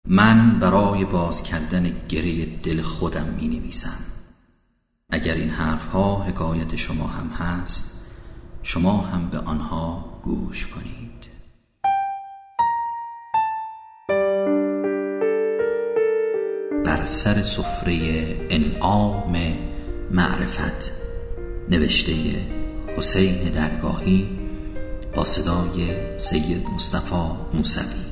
من برای باز کردن گره دل خودم می نویسم. اگر این حرفها حکایت شما هم هست، شما هم به آنها گوش کنید. بر سر سفره انعام معرفت، نوشته حسین درگاهی با صدای سید مصطفی موسوی.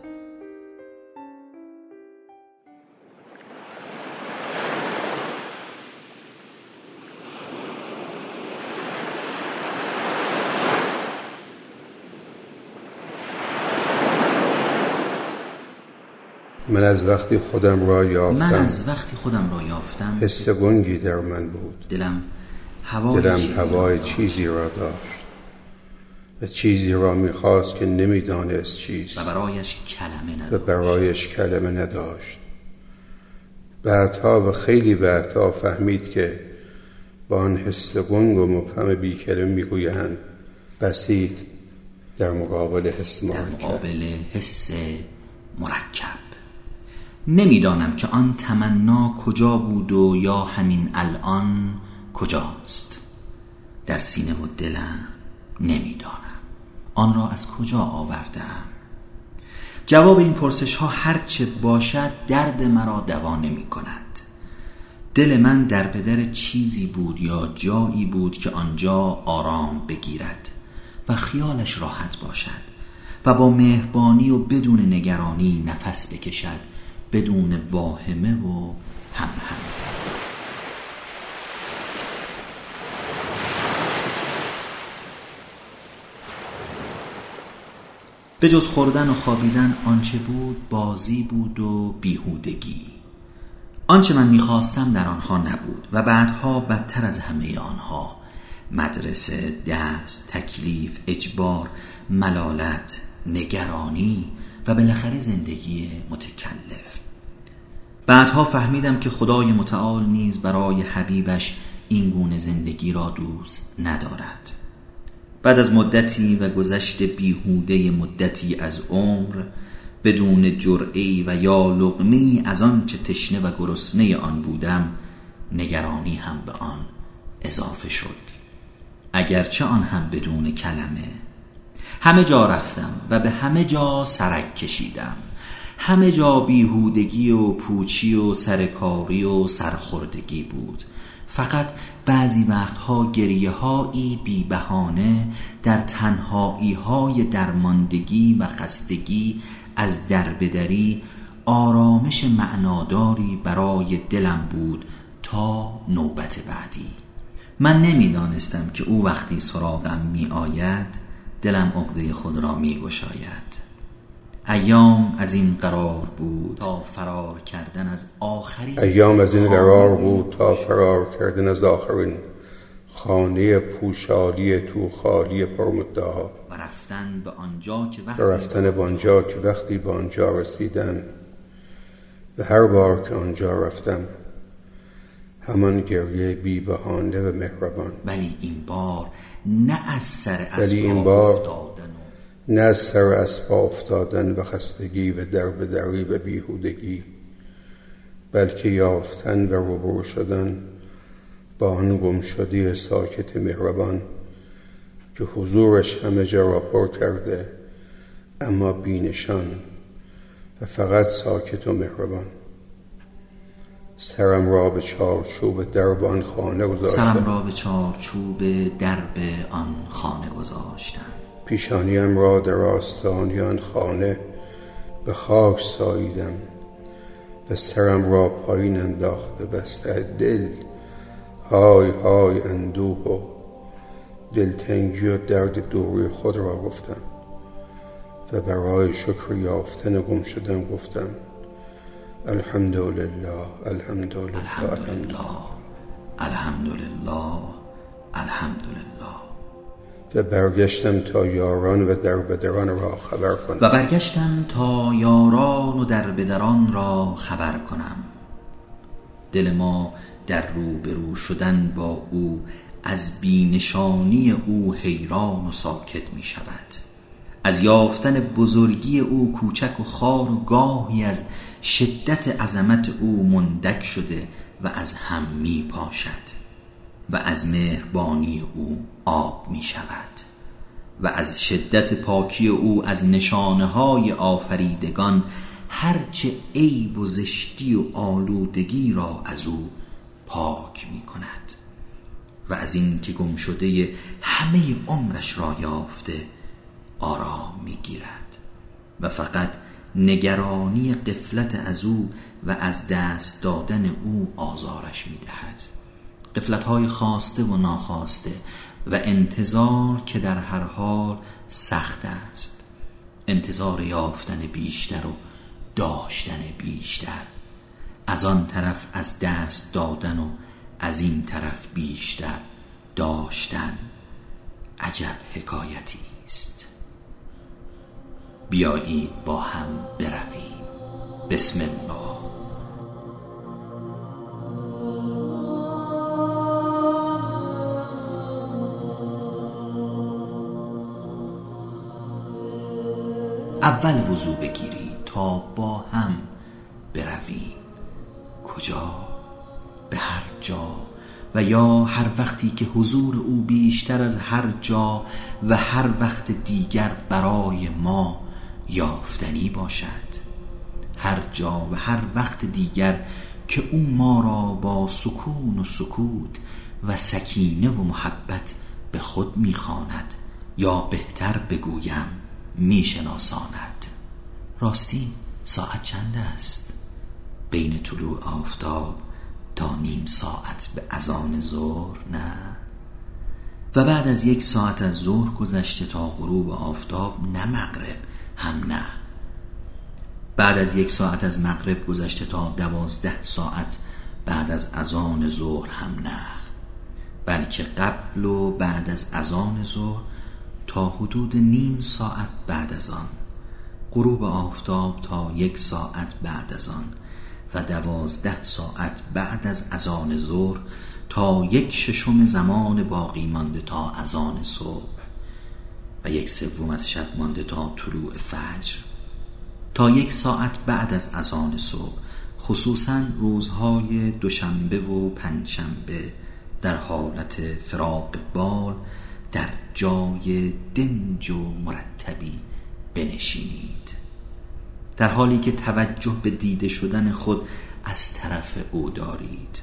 من از وقتی خودم را یافتم حس گنگی در من بود. دلم هوای چیزی را داشت و چیزی را می‌خواست که نمی‌دانست چیست و برایش کلمه نداشت. بعدها و خیلی بعدها فهمید که با آن حس گنگ و مبهم بی کلمه می‌گویند بسیط در مقابل حس مرکب. نمیدانم که آن تمنا کجا بود و یا همین الان کجاست. در سینه و دلم نمیدانم آن را از کجا آوردم. جواب این پرسش ها هرچه باشد درد مرا دوا نمی کند. دل من در به در چیزی بود یا جایی بود که آنجا آرام بگیرد و خیالش راحت باشد و با مهربانی و بدون نگرانی نفس بکشد، بدون واهمه و هم. به جز خوردن و خوابیدن آنچه بود بازی بود و بیهودگی. آنچه من می‌خواستم در آنها نبود و بعدها بدتر از همه آنها: مدرسه، درس، تکلیف، اجبار، ملالت، نگرانی و بالاخره زندگی متکلف. بعدها فهمیدم که خدای متعال نیز برای حبیبش این گونه زندگی را دوست ندارد. بعد از مدتی و گذشت بیهوده مدتی از عمر، بدون جرعه‌ای و یا لقمه‌ای از آن چه تشنه و گرسنه آن بودم، نگرانی هم به آن اضافه شد، اگرچه آن هم بدون کلمه. همه جا رفتم و به همه جا سرک کشیدم. همه جا بیهودگی و پوچی و سرکاری و سرخوردگی بود. فقط بعضی وقتها گریه‌هایی بی بهانه در تنهایی‌های درماندگی و خستگی از دربدری آرامش معناداری برای دلم بود تا نوبت بعدی. من نمی‌دانستم که او وقتی سراغم می-آید دلم عقده خود را می‌گشاید. ایام از این قرار بود تا فرار کردن از آخرین خانه پوشالی تو خالی پرمدعا و رفتن به آنجا که وقتی به آنجا رسیدم و هر بار که آنجا رفتم همان گریه بی بهانه و مهربان. ولی این بار نه از سر اسباب افتادن و خستگی و دربدری و بیهودگی، بلکه یافتن و روبرو شدن با آن گمشدی ساکت مهربان که حضورش همه جا را پر کرده اما بینشان و فقط ساکت و مهربان. سرم را به چارچوب درب آن خانه گذاشتم. پیشانیم را در آستان آن خانه به خاک ساییدم و سرم را پایین انداخته بسته دل های های اندوه و دلتنگی و درد دوری خود را گفتم و برای شکر یافتن گم شدن گفتم الحمدلله الحمدلله الحمدلله الحمدلله. و برگشتم تا یاران و دربدران را خبر کنم. دل ما در روبرو شدن با او از بینشانی او حیران و ساکت می شود. از یافتن بزرگی او کوچک و خوار و گاهی از شدت عظمت او مندک شده و از هم می پاشد و از مهربانی او آب می شود و از شدت پاکی او از نشانه های آفریدگان هرچه عیب و زشتی و آلودگی را از او پاک می کند و از این که گم شده همه عمرش را یافته آرام می گیرد و فقط نگرانی غفلت از او و از دست دادن او آزارش می دهد. غفلت‌های خواسته و ناخواسته و انتظار که در هر حال سخت است، انتظار یافتن بیشتر و داشتن بیشتر، از آن طرف از دست دادن و از این طرف بیشتر داشتن. عجب حکایتی است. بیایید با هم برویم. بسم الله. اول وضو بگیرید تا با هم برویم. کجا؟ به هر جا و یا هر وقتی که حضور او بیشتر از هر جا و هر وقت دیگر برای ما یافتنی باشد. هر جا و هر وقت دیگر که او ما را با سکون و سکوت و سکینه و محبت به خود می‌خواند، یا بهتر بگویم میشناساند. راستی ساعت چند است؟ بین طلوع آفتاب تا نیم ساعت به اذان ظهر نه؟ و بعد از 1 ساعت از ظهر گذشته تا غروب آفتاب نه مغرب هم نه. بعد از 1 ساعت از مغرب گذشته تا 12 ساعت بعد از اذان ظهر هم نه، بلکه قبل و بعد از اذان ظهر تا حدود نیم ساعت بعد از آن، غروب آفتاب تا 1 ساعت بعد از آن و 12 ساعت بعد از اذان ظهر تا 1/6 زمان باقی مانده تا اذان صبح و 1/3 از شب مانده تا طلوع فجر، تا 1 ساعت بعد از اذان صبح، خصوصا روزهای دوشنبه و پنجشنبه در حالت فراق بال در جای دنج و مرتبی بنشینید، در حالی که توجه به دیده شدن خود از طرف او دارید.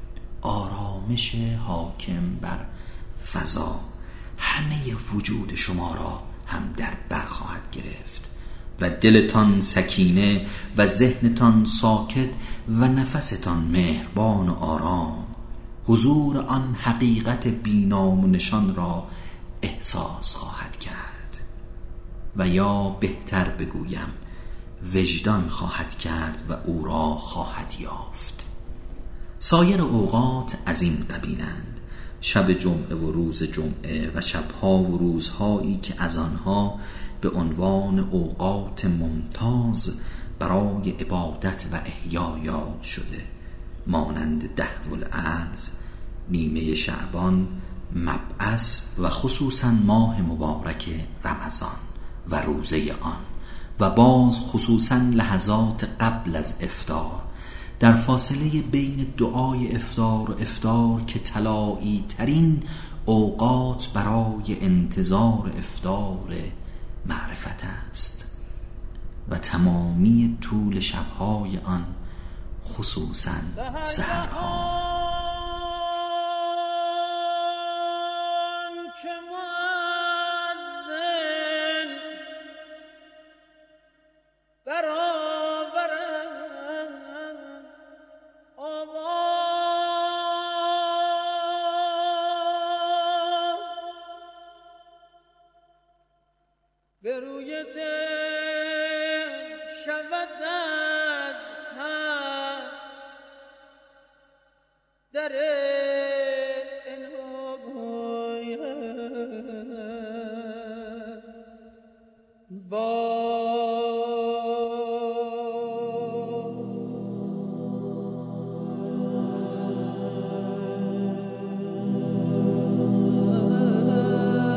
آرامش حاکم بر فضا همه وجود شما را هم در بر خواهد گرفت و دلتان سکینه و ذهنتان ساکت و نفستان مهربان و آرام، حضور آن حقیقت بی‌نام و نشان را احساس خواهد کرد و یا بهتر بگویم وجدان خواهد کرد و او را خواهد یافت. سایر اوقات از این قبیلند: شب جمعه و روز جمعه و شبها و روزهایی که از آنها به عنوان اوقات ممتاز برای عبادت و احیا یاد شده، مانند دهو الارض، نیمه شعبان، مبعث و خصوصا ماه مبارک رمضان و روزه آن و باز خصوصا لحظات قبل از افطار، در فاصله بین دعای افطار و افطار که طلایی ترین اوقات برای انتظار افطار معرفت است، و تمامی طول شبهای آن، خصوصا سحرها. به روی دل شود در انهای با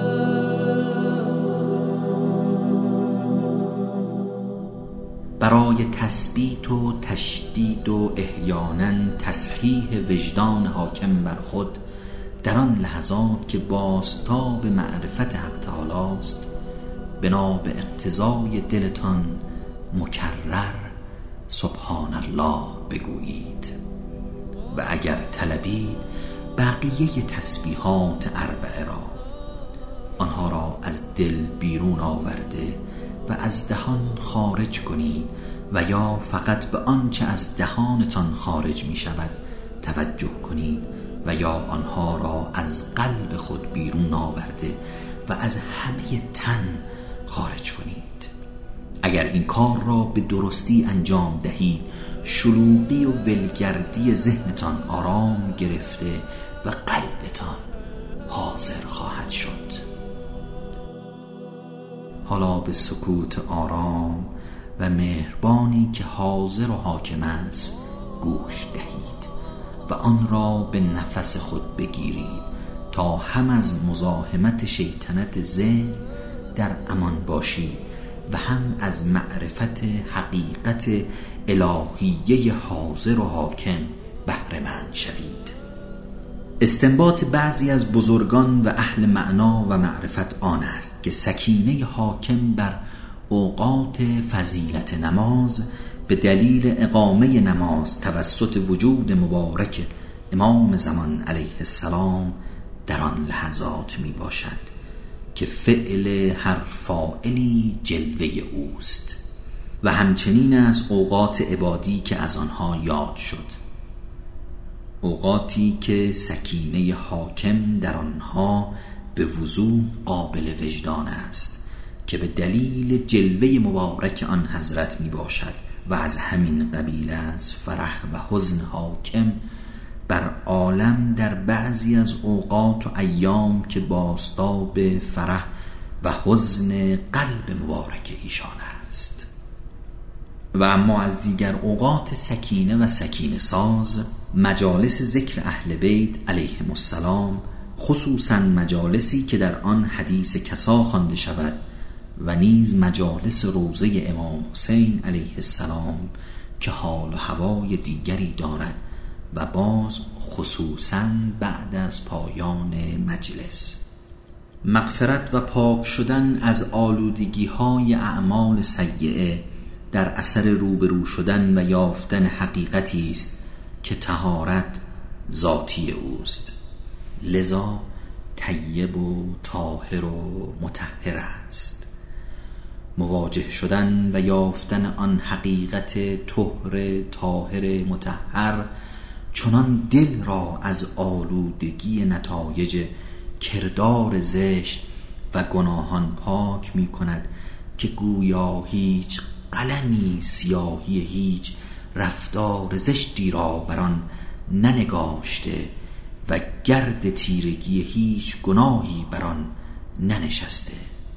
برای برای تثبیت و تشدید و احیانا تصحیح وجدان حاکم بر خود در آن لحظات که بازتاب معرفت حق تعالی است، بنا به اقتضای دلتان مکرر سبحان الله بگویید و اگر طلبید بقیه تسبیحات اربعه را، آنها را از دل بیرون آورده و از دهان خارج کنید و یا فقط به آنچه از دهانتان خارج می شود توجه کنید و یا آنها را از قلب خود بیرون آورده و از همه تن خارج کنید. اگر این کار را به درستی انجام دهید، شلوغی و ولگردی ذهنتان آرام گرفته و قلبتان حاضر خواهد شد. حالا به سکوت آرام و مهربانی که حاضر و حاکم است گوش دهید و آن را به نفس خود بگیرید تا هم از مزاحمت شیطنت ذهن در امان باشید و هم از معرفت حقیقت الهیه حاضر و حاکم بهره مند شوید. استنباط بعضی از بزرگان و اهل معنا و معرفت آن است که سکینه حاکم بر اوقات فضیلت نماز به دلیل اقامه نماز توسط وجود مبارک امام زمان علیه السلام در آن لحظات می باشد که فعل هر فاعلی جلوه اوست و همچنین از اوقات عبادی که از آنها یاد شد، اوقاتی که سکینه حاکم در آنها به وضوح قابل وجدان است که به دلیل جلوه مبارک آن حضرت می باشد و از همین قبیل از فرح و حزن حاکم بر عالم در بعضی از اوقات و ایام که بازتاب فرح و حزن قلب مبارک ایشان است. و اما از دیگر اوقات سکینه و سکینه ساز مجالس ذکر اهل بیت علیهم السلام، خصوصا مجالسی که در آن حدیث کسا خوانده شود و نیز مجالس روضه امام حسین علیه السلام که حال و هوای دیگری دارد و باز خصوصا بعد از پایان مجلس مغفرت و پاک شدن از آلودگی های اعمال سیئه در اثر روبرو شدن و یافتن حقیقتی است که طهارت ذاتی اوست، لذا طیب و طاهر و مطهر است. مواجه شدن و یافتن آن حقیقت طهر طاهر مطهر چنان دل را از آلودگی نتایج کردار زشت و گناهان پاک می کند که گویا هیچ قلمی سیاهی هیچ رفتار زشتی را بر آن ننگاشته و گرد تیرگی هیچ گناهی بر آن ننشسته،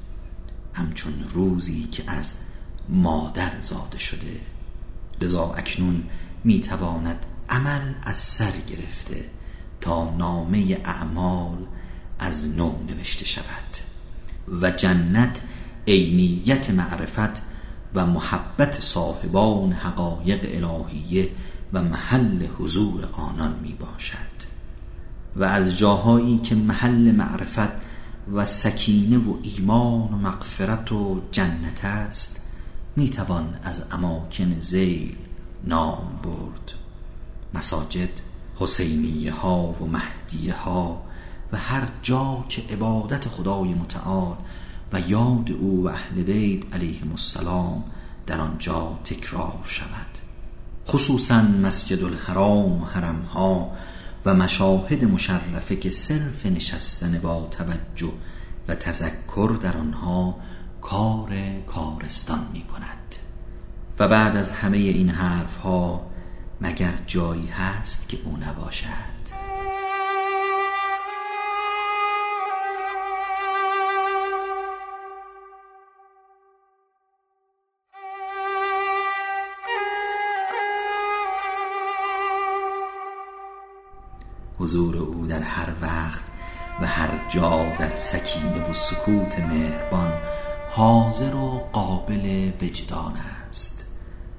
همچون روزی که از مادر زاده شده. لذا اکنون میتواند عمل از سر گرفته تا نامه اعمال از نو نوشته شود و جنت عینیت معرفت و محبت صاحبان حقایق الهیه و محل حضور آنان می باشد و از جاهایی که محل معرفت و سکینه و ایمان و مغفرت و جنت است می توان از اماکن ذیل نام برد: مساجد، حسینیه ها و مهدیه ها و هر جا که عبادت خدای متعال و یاد او و اهل بیت علیهم السلام در آنجا تکرار شود، خصوصا مسجد الحرام و حرم ها و مشاهد مشرفه که صرف نشستن با توجه و تذکر در آنها کارستان می کند. و بعد از همه این حرف ها مگر جایی هست که او نباشد؟ حضور او در هر وقت و هر جا در سکینه و سکوت مهربان حاضر و قابل وجدان است.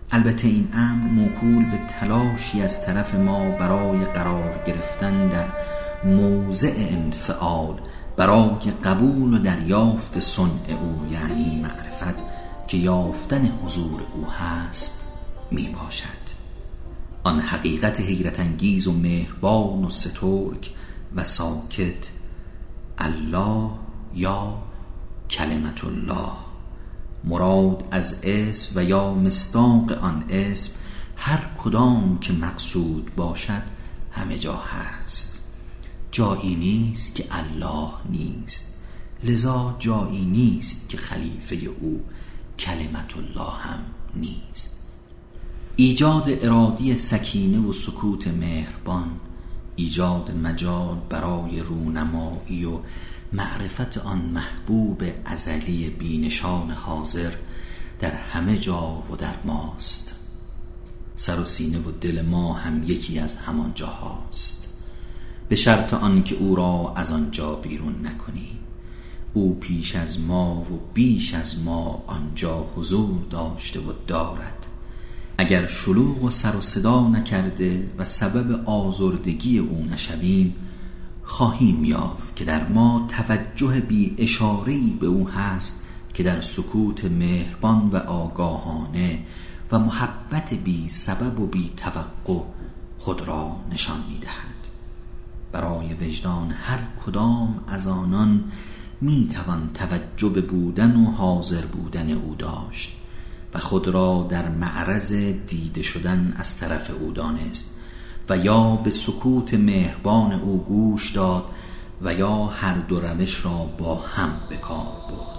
البته این امر موکول به تلاشی از طرف ما برای قرار گرفتن در موضع انفعال برای قبول و دریافت صنع او، یعنی معرفت که یافتن حضور او هست می باشد. آن حقیقت حیرت انگیز و مهربان و سترگ و ساکت، الله یا کلمت الله، مراد از اسم و یا مصداق آن اسم، هر کدام که مقصود باشد همه جا هست. جایی نیست که الله نیست، لذا جایی نیست که خلیفه او کلمت الله هم نیست. ایجاد ارادی سکینه و سکوت مهربان، ایجاد مجال برای رونمایی و معرفت آن محبوب ازلی بینشان حاضر در همه جا و در ماست. سر و سینه و دل ما هم یکی از همان جاهاست، به شرط آن که او را از آنجا بیرون نکنیم. او پیش از ما و بیش از ما آنجا حضور داشته و دارد. اگر شلوغ و سر و صدا نکرده و سبب آزردگی او نشویم، خواهیم یافت که در ما توجه بی اشاره‌ای به او هست که در سکوت مهربان و آگاهانه و محبت بی سبب و بی توقع خود را نشان می دهد. برای وجدان هر کدام از آنان می توان توجه به بودن و حاضر بودن او داشت و خود را در معرض دیده شدن از طرف او دانست و یا به سکوت مهربان او گوش داد و یا هر دو روش را با هم به کار برد.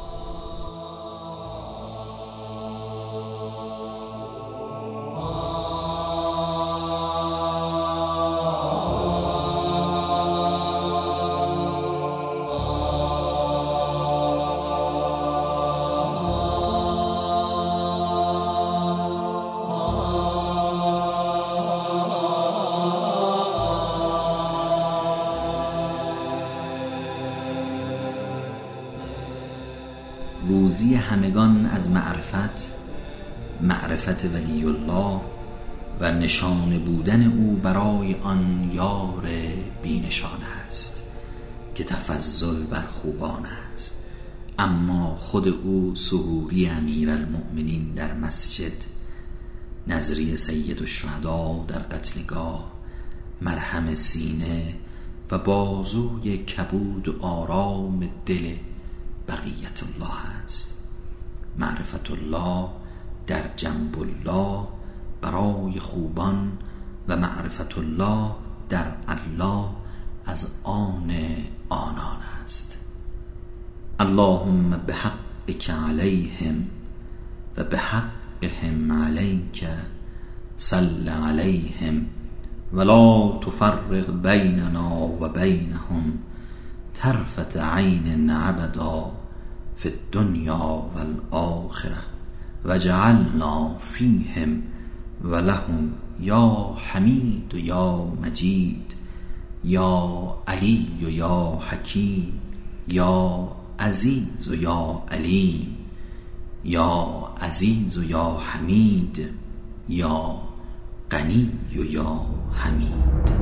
روزی همگان از معرفت ولی الله و نشان بودن او برای آن یار بینشان است که تفضل بر خوبان است. اما خود او ظهوری امیرالمؤمنین در مسجد، نظری سید الشهدا در قتلگاه، مرهم سینه و بازوی کبود و آرام دل بقیت الله است. معرفت الله در جنب الله برای خوبان و معرفت الله در الله از آنان است. اللهم بحقك علیهم و بحقهم علیک صل علیهم ولا تفرق بیننا و بینهم طرفة عین ابدا فی الدنیا والآخرة وجعلنا فیهم ولهم یا حمید یا مجید یا علی یا حکیم یا عزیز یا علیم یا عزیز یا حمید یا غنی یا حمید.